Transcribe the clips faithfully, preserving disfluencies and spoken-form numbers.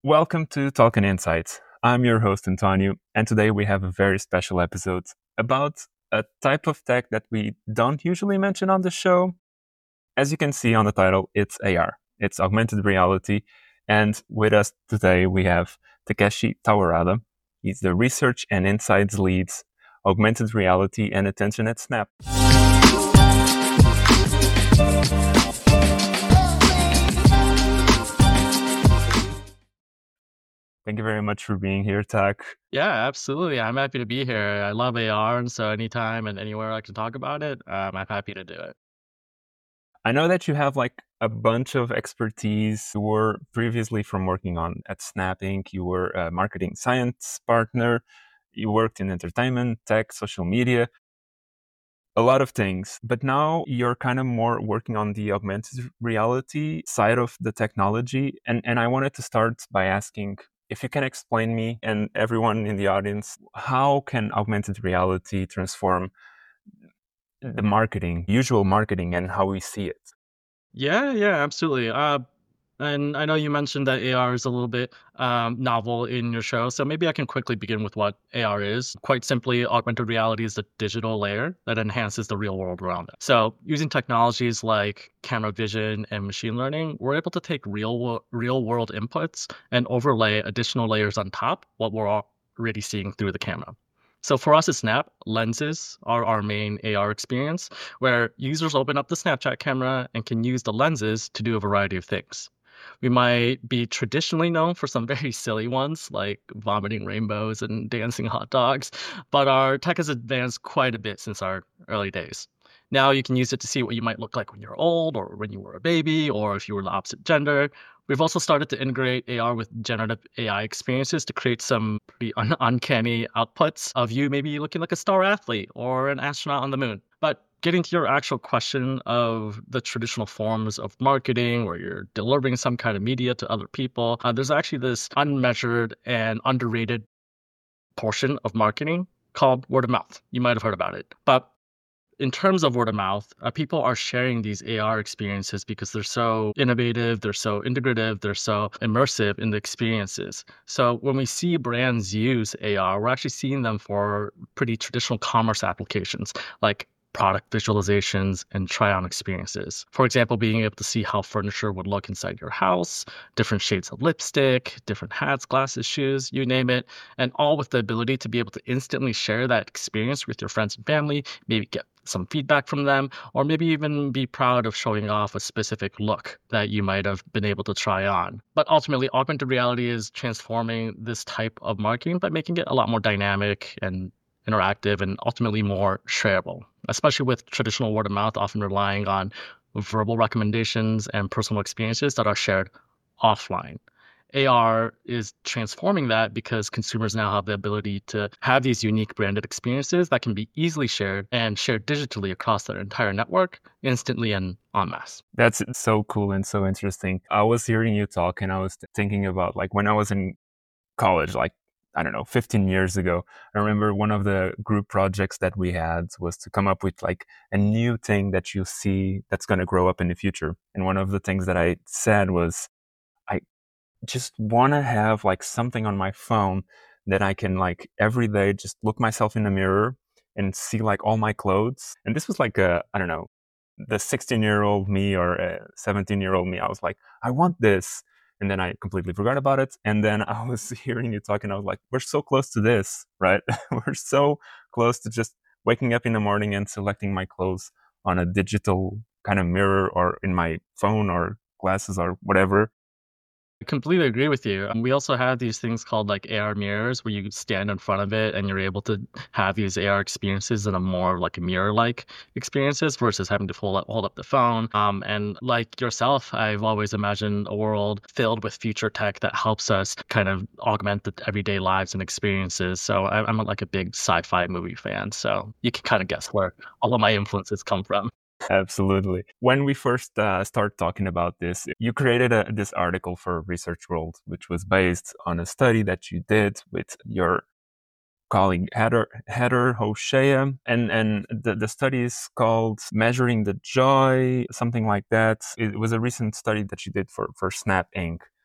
Welcome to Talking Insights. I'm your host, Antonio, and today we have a very special episode about a type of tech that we don't usually mention on the show. As you can see on the title, it's A R. It's augmented reality. And with us today, we have Takeshi Tawarada. He's the Research and Insights Lead, Augmented Reality and Attention at Snap. Thank you very much for being here, Tak. Yeah, absolutely. I'm happy to be here. I love A R, and so anytime and anywhere I can talk about it, um, I'm happy to do it. I know that you have like a bunch of expertise. You were previously from working on at Snap Incorporated. You were a marketing science partner. You worked in entertainment, tech, social media, a lot of things. But now you're kind of more working on the augmented reality side of the technology. And, and I wanted to start by asking if you can explain me and everyone in the audience, how can augmented reality transform the marketing, usual marketing, and how we see it? Yeah, yeah, absolutely. Uh, and I know you mentioned that A R is a little bit um, novel in your show, so maybe I can quickly begin with what A R is. Quite simply, augmented reality is a digital layer that enhances the real world around it. So, using technologies like camera vision and machine learning, we're able to take real wo- real world inputs and overlay additional layers on top what we're already seeing through the camera. So for us at Snap, lenses are our main A R experience, where users open up the Snapchat camera and can use the lenses to do a variety of things. We might be traditionally known for some very silly ones, like vomiting rainbows and dancing hot dogs, but our tech has advanced quite a bit since our early days. Now you can use it to see what you might look like when you're old, or when you were a baby, or if you were the opposite gender. We've also started to integrate A R with generative A I experiences to create some pretty un- uncanny outputs of you maybe looking like a star athlete or an astronaut on the moon. But getting to your actual question of the traditional forms of marketing where you're delivering some kind of media to other people, uh, there's actually this unmeasured and underrated portion of marketing called word of mouth. You might have heard about it. But in terms of word of mouth, uh, people are sharing these A R experiences because they're so innovative, they're so integrative, they're so immersive in the experiences. So when we see brands use A R, we're actually seeing them for pretty traditional commerce applications like product visualizations and try on experiences. For example, being able to see how furniture would look inside your house, different shades of lipstick, different hats, glasses, shoes, you name it, and all with the ability to be able to instantly share that experience with your friends and family, maybe get some feedback from them, or maybe even be proud of showing off a specific look that you might have been able to try on. But ultimately, augmented reality is transforming this type of marketing by making it a lot more dynamic and interactive and ultimately more shareable, especially with traditional word of mouth often relying on verbal recommendations and personal experiences that are shared offline. A R is transforming that because consumers now have the ability to have these unique branded experiences that can be easily shared and shared digitally across their entire network instantly and en masse. That's so cool and so interesting. I was hearing you talk and I was thinking about like when I was in college, like, I don't know, fifteen years ago, I remember one of the group projects that we had was to come up with like a new thing that you see that's going to grow up in the future. And one of the things that I said was, I just want to have like something on my phone that I can like every day just look myself in the mirror and see like all my clothes. And this was like a, I don't know, the sixteen year old me or a seventeen year old me. I was like, I want this. And then I completely forgot about it. And then I was hearing you talking. I was like, we're so close to this, right? We're so close to just waking up in the morning and selecting my clothes on a digital kind of mirror or in my phone or glasses or whatever. I completely agree with you. Um, we also have these things called like A R mirrors where you stand in front of it and you're able to have these A R experiences in a more like mirror-like experiences versus having to hold up, hold up the phone. Um, and like yourself, I've always imagined a world filled with future tech that helps us kind of augment the everyday lives and experiences. So I, I'm like a big sci-fi movie fan. So you can kind of guess where all of my influences come from. Absolutely. When we first uh, started talking about this, you created a, this article for Research World, which was based on a study that you did with your colleague Heather, Heather Hoshea. And, and the, the study is called Measuring the Joy, something like that. It was a recent study that you did for, for Snap Incorporated.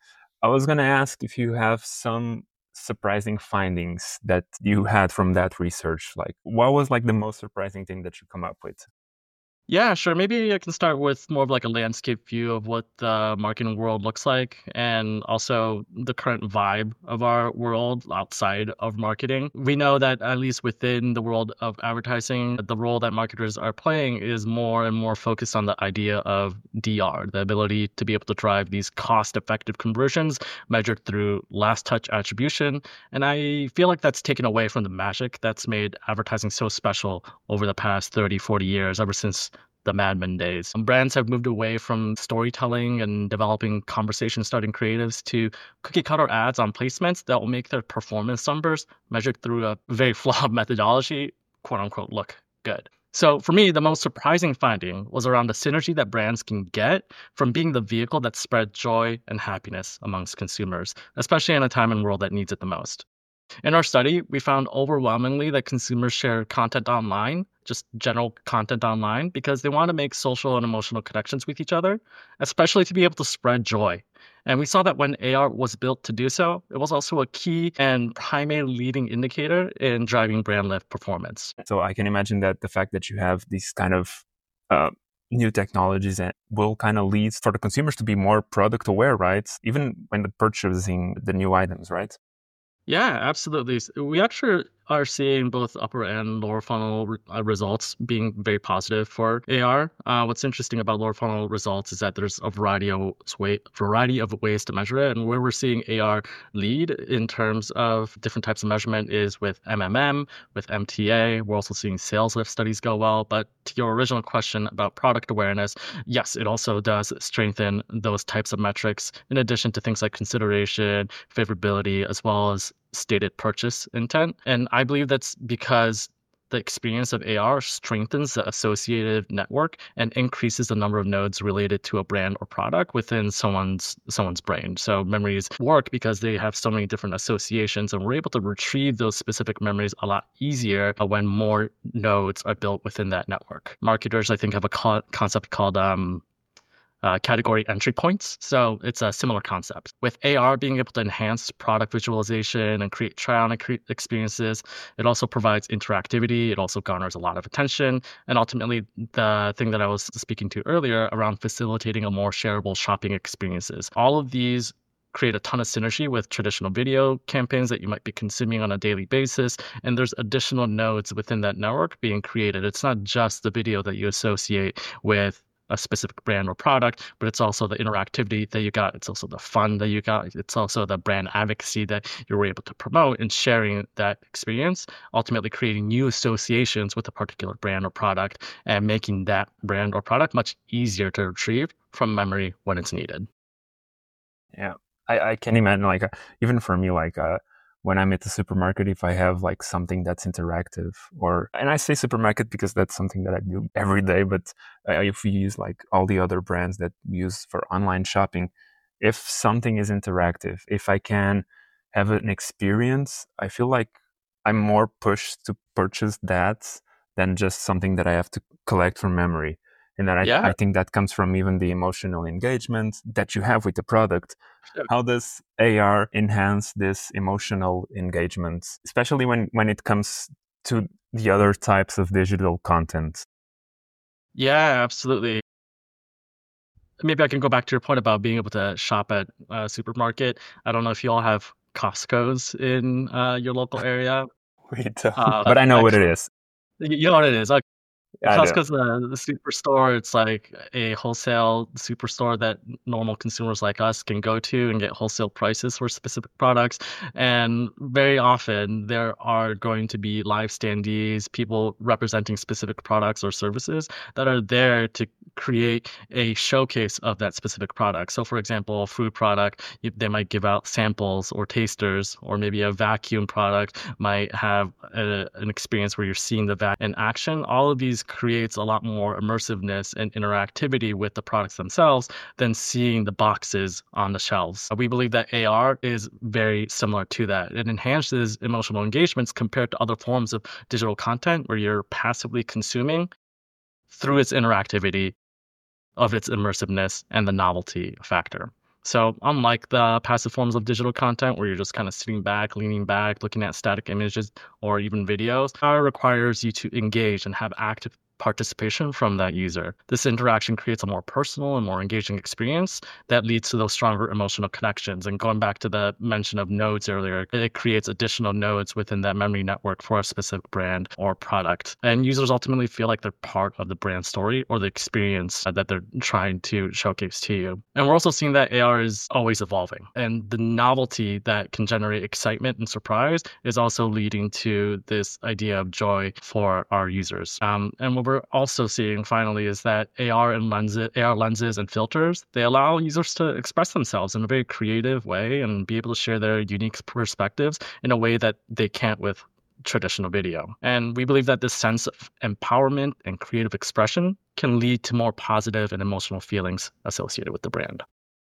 I was going to ask if you have some surprising findings that you had from that research. Like, what was like the most surprising thing that you come up with? Yeah, sure. Maybe I can start with more of like a landscape view of what the marketing world looks like and also the current vibe of our world outside of marketing. We know that at least within the world of advertising, the role that marketers are playing is more and more focused on the idea of D R, the ability to be able to drive these cost-effective conversions measured through last touch attribution. And I feel like that's taken away from the magic that's made advertising so special over the past thirty, forty years, ever since the Mad Men days. Um, Brands have moved away from storytelling and developing conversation starting creatives to cookie cutter ads on placements that will make their performance numbers measured through a very flawed methodology, quote unquote, look good. So for me, the most surprising finding was around the synergy that brands can get from being the vehicle that spread joy and happiness amongst consumers, especially in a time and world that needs it the most. In our study, we found overwhelmingly that consumers share content online, just general content online, because they want to make social and emotional connections with each other, especially to be able to spread joy. And we saw that when A R was built to do so, it was also a key and primary leading indicator in driving brand lift performance. So I can imagine that the fact that you have these kind of uh, new technologies and will kind of lead for the consumers to be more product aware, right? Even when they're purchasing the new items, right? Yeah, absolutely. S- We actually are seeing both upper and lower funnel re- uh, results being very positive for A R. Uh, what's interesting about lower funnel results is that there's a variety of s- way, variety of ways to measure it, and where we're seeing A R lead in terms of different types of measurement is with M M M, with M T A. We're also seeing sales lift studies go well. But to your original question about product awareness, yes, it also does strengthen those types of metrics in addition to things like consideration, favorability, as well as stated purchase intent. And I believe that's because the experience of A R strengthens the associative network and increases the number of nodes related to a brand or product within someone's someone's brain. So memories work because they have so many different associations, and we're able to retrieve those specific memories a lot easier uh, when more nodes are built within that network. Marketers, I think, have a co- concept called um, uh, category entry points. So it's a similar concept. With A R being able to enhance product visualization and create try-on cre- experiences, it also provides interactivity. It also garners a lot of attention. And ultimately, the thing that I was speaking to earlier around facilitating a more shareable shopping experiences. All of these create a ton of synergy with traditional video campaigns that you might be consuming on a daily basis. And there's additional nodes within that network being created. It's not just the video that you associate with a specific brand or product, but it's also the interactivity that you got. It's also the fun that you got. It's also the brand advocacy that you were able to promote and sharing that experience, ultimately creating new associations with a particular brand or product and making that brand or product much easier to retrieve from memory when it's needed. Yeah, I, I can imagine like uh, even for me, like uh, when I'm at the supermarket, if I have like something that's interactive, or and I say supermarket because that's something that I do every day. But uh, if we use like all the other brands that we use for online shopping, if something is interactive, if I can have an experience, I feel like I'm more pushed to purchase that than just something that I have to collect from memory. And that I, Yeah. I think that comes from even the emotional engagement that you have with the product. How does A R enhance this emotional engagement, especially when, when it comes to the other types of digital content? Yeah, absolutely. Maybe I can go back to your point about being able to shop at a supermarket. I don't know if you all have Costco's in uh, your local area. We don't, Uh, but I know what it excellent. is. You you know what it is. I do. Costco's the the superstore. It's like a wholesale superstore that normal consumers like us can go to and get wholesale prices for specific products. And very often there are going to be live standees, people representing specific products or services that are there to create a showcase of that specific product. So, for example, a food product, you- they might give out samples or tasters, or maybe a vacuum product might have a, an experience where you're seeing the vac in action. All of these creates a lot more immersiveness and interactivity with the products themselves than seeing the boxes on the shelves. We believe that A R is very similar to that. It enhances emotional engagements compared to other forms of digital content where you're passively consuming through its interactivity of its immersiveness and the novelty factor. So, unlike the passive forms of digital content where you're just kind of sitting back, leaning back, looking at static images or even videos, A R requires you to engage and have active participation from that user. This interaction creates a more personal and more engaging experience that leads to those stronger emotional connections. And going back to the mention of nodes earlier, it creates additional nodes within that memory network for a specific brand or product. And users ultimately feel like they're part of the brand story or the experience that they're trying to showcase to you. And we're also seeing that A R is always evolving. And the novelty that can generate excitement and surprise is also leading to this idea of joy for our users. Um, and what we're also seeing finally is that A R and lenses, A R lenses and filters, they allow users to express themselves in a very creative way and be able to share their unique perspectives in a way that they can't with traditional video. And we believe that this sense of empowerment and creative expression can lead to more positive and emotional feelings associated with the brand.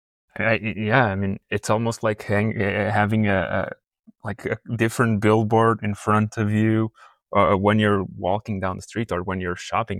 I, yeah, I mean, it's almost like hang, uh, having a, a like a different billboard in front of you uh, when you're walking down the street or when you're shopping.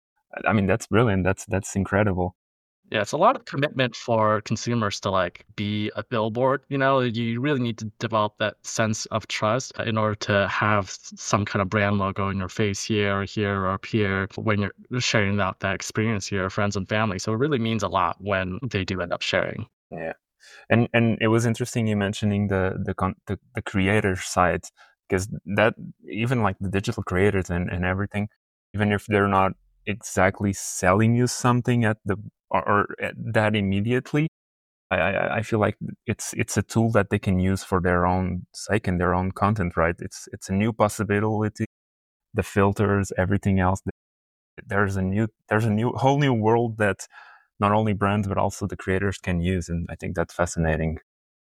I mean, that's brilliant. That's that's incredible. Yeah, it's a lot of commitment for consumers to like be a billboard. You know, you really need to develop that sense of trust in order to have s- some kind of brand logo in your face here or here or up here when you're sharing out that experience to your friends and family. So it really means a lot when they do end up sharing. Yeah, and and it was interesting you mentioning the the con- the, the creator side because that even like the digital creators and and everything, even if they're not exactly selling you something at the or, or at that immediately, I, I I feel like it's it's a tool that they can use for their own sake and their own content, right? It's it's a new possibility. The filters, everything else. There's a new there's a new whole new world that not only brands but also the creators can use, and I think that's fascinating.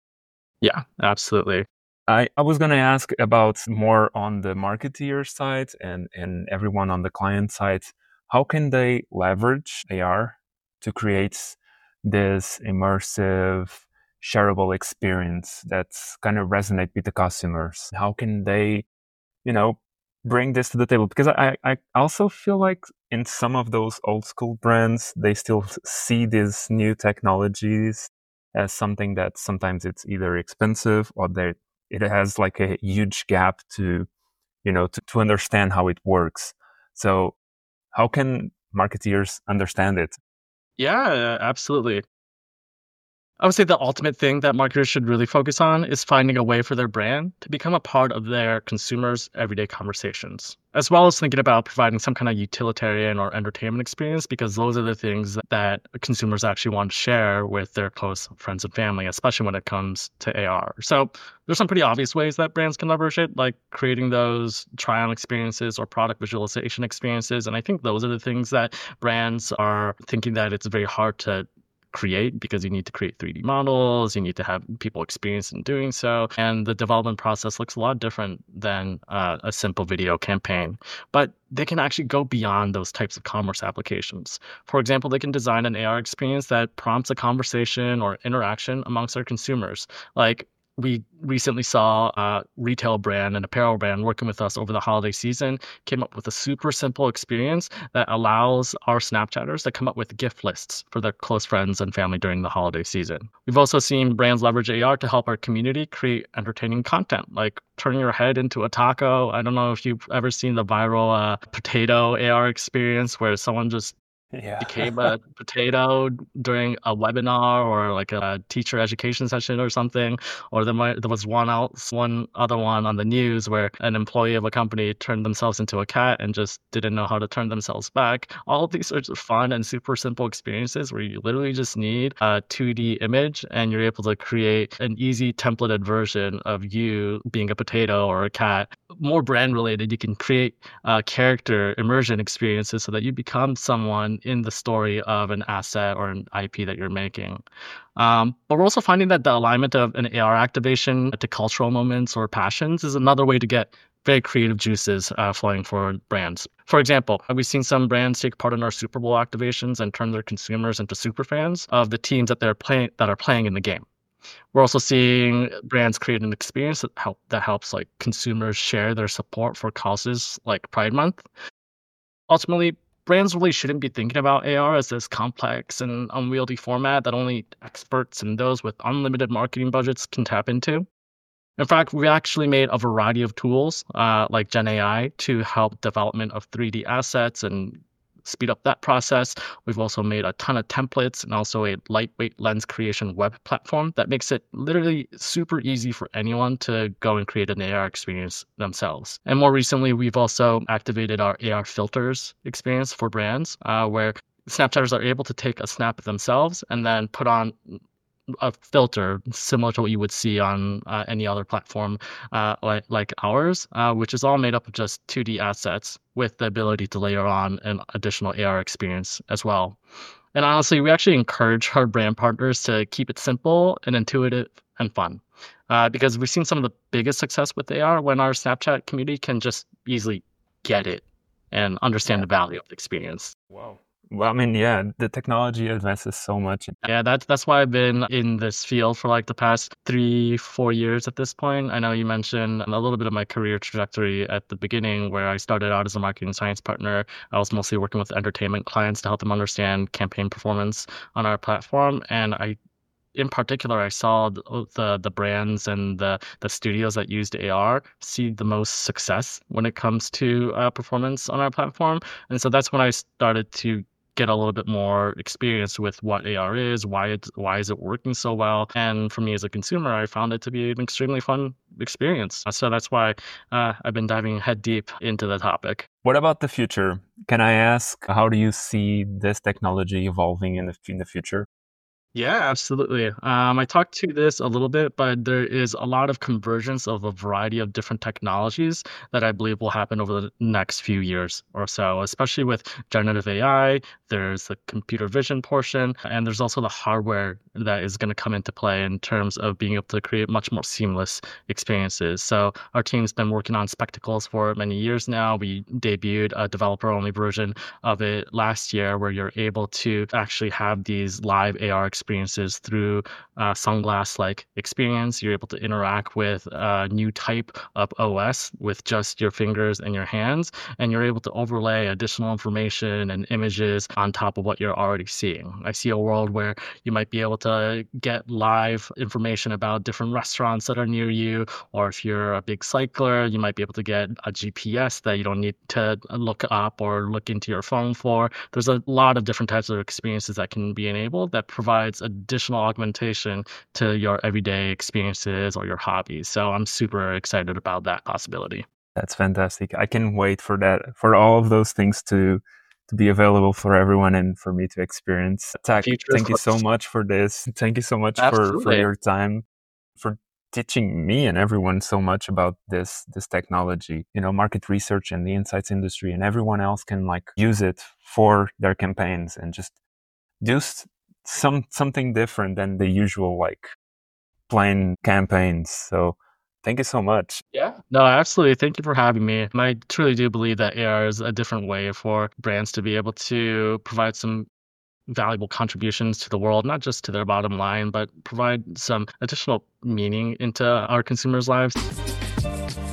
Yeah, absolutely. I, I was gonna ask about more on the marketeer side and and everyone on the client side. How can they leverage A R to create this immersive, shareable experience that's kind of resonate with the customers? How can they, you know, bring this to the table? Because I, I also feel like in some of those old school brands, they still see these new technologies as something that sometimes it's either expensive or they it has like a huge gap to, you know, to, to understand how it works. So how can marketeers understand it? Yeah, absolutely. I would say the ultimate thing that marketers should really focus on is finding a way for their brand to become a part of their consumers' everyday conversations, as well as thinking about providing some kind of utilitarian or entertainment experience, because those are the things that consumers actually want to share with their close friends and family, especially when it comes to A R. So there's some pretty obvious ways that brands can leverage it, like creating those try-on experiences or product visualization experiences. And I think those are the things that brands are thinking that it's very hard to create because you need to create three D models, you need to have people experience in doing so, and the development process looks a lot different than uh, a simple video campaign. But they can actually go beyond those types of commerce applications. For example, they can design an A R experience that prompts a conversation or interaction amongst their consumers. Like we recently saw a retail brand and apparel brand working with us over the holiday season came up with a super simple experience that allows our Snapchatters to come up with gift lists for their close friends and family during the holiday season. We've also seen brands leverage A R to help our community create entertaining content, like turning your head into a taco. I don't know if you've ever seen the viral uh, potato A R experience where someone just Yeah. became a potato during a webinar or like a teacher education session or something. Or there might there was one else one other one on the news where an employee of a company turned themselves into a cat and just didn't know how to turn themselves back. All of these are just fun and super simple experiences where you literally just need a two D image and you're able to create an easy templated version of you being a potato or a cat. More brand related, you can create uh, character immersion experiences so that you become someone in the story of an asset or an I P that you're making. Um, but we're also finding that the alignment of an A R activation to cultural moments or passions is another way to get very creative juices uh, flowing for brands. For example, we've seen some brands take part in our Super Bowl activations and turn their consumers into super fans of the teams that they're playing that are playing in the game. We're also seeing brands create an experience that help that helps like consumers share their support for causes like Pride Month. Ultimately, brands really shouldn't be thinking about A R as this complex and unwieldy format that only experts and those with unlimited marketing budgets can tap into. In fact, we actually made a variety of tools uh, like Gen A I to help development of three D assets and speed up that process. We've also made a ton of templates and also a lightweight lens creation web platform that makes it literally super easy for anyone to go and create an A R experience themselves. And more recently, we've also activated our A R filters experience for brands, uh, where Snapchatters are able to take a snap of themselves and then put on a filter similar to what you would see on uh, any other platform uh, like like ours, uh, which is all made up of just two D assets with the ability to layer on an additional A R experience as well. And honestly, we actually encourage our brand partners to keep it simple and intuitive and fun. Uh, because we've seen some of the biggest success with A R when our Snapchat community can just easily get it and understand Yeah. the value of the experience. Wow. Well, I mean, yeah, the technology advances so much. Yeah, that's that's why I've been in this field for like the past three, four years at this point. I know you mentioned a little bit of my career trajectory at the beginning, where I started out as a marketing science partner. I was mostly working with entertainment clients to help them understand campaign performance on our platform, and I in particular, I saw the the, the brands and the, the studios that used A R see the most success when it comes to uh, performance on our platform. And so that's when I started to get a little bit more experience with what A R is, why it why is it working so well. And for me as a consumer, I found it to be an extremely fun experience. So that's why uh, I've been diving head deep into the topic. What about the future? Can I ask, how do you see this technology evolving in the in the future? Yeah, absolutely. Um, I talked to this a little bit, but there is a lot of convergence of a variety of different technologies that I believe will happen over the next few years or so, especially with generative A I. There's the computer vision portion, and there's also the hardware that is going to come into play in terms of being able to create much more seamless experiences. So our team's been working on Spectacles for many years now. We debuted a developer-only version of it last year, where you're able to actually have these live A R experiences experiences through uh, sunglass-like experience. You're able to interact with a new type of O S with just your fingers and your hands, and you're able to overlay additional information and images on top of what you're already seeing. I see a world where you might be able to get live information about different restaurants that are near you, or if you're a big cycler, you might be able to get a G P S that you don't need to look up or look into your phone for. There's a lot of different types of experiences that can be enabled that provides additional augmentation to your everyday experiences or your hobbies. So I'm super excited about that possibility. That's fantastic. I can wait for that, for all of those things to to be available for everyone and for me to experience. Tak, Future is thank you so close. much for this. Thank you so much for for Absolutely. your time, for teaching me and everyone so much about this this technology. You know, market research and the insights industry, and everyone else can like use it for their campaigns and just do s- some something different than the usual like plain campaigns. So thank you so much. Yeah. No, absolutely. Thank you for having me. And I truly do believe that A R is a different way for brands to be able to provide some valuable contributions to the world, not just to their bottom line, but provide some additional meaning into our consumers' lives.